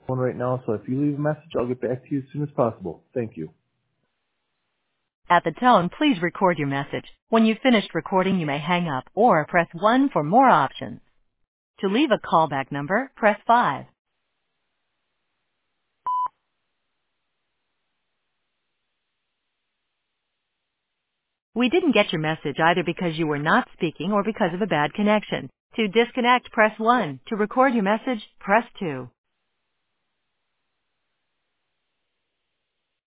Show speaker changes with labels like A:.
A: One right now, so if you leave a message, I'll get back to you as soon as possible. Thank you.
B: At the tone, please record your message. When you've finished recording, you may hang up or press 1 for more options. To leave a callback number, press 5. We didn't get your message either because you were not speaking or because of a bad connection. To disconnect, press 1. To record your message, press 2.